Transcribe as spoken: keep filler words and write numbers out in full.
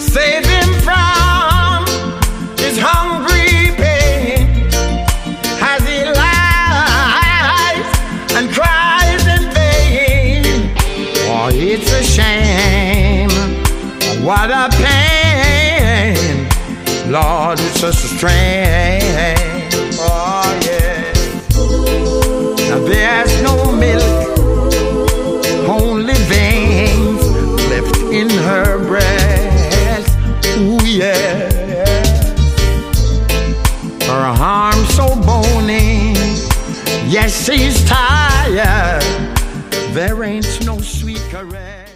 save him from his hungry pain as he lies and cries in vain. Oh, it's a shame, what a pain, Lord, it's just a strain. Oh, yeah. Now there's no milk, only veins left in her breast. Ooh, yeah. Her arms so bony, yes, she's tired. There ain't no sweet caress.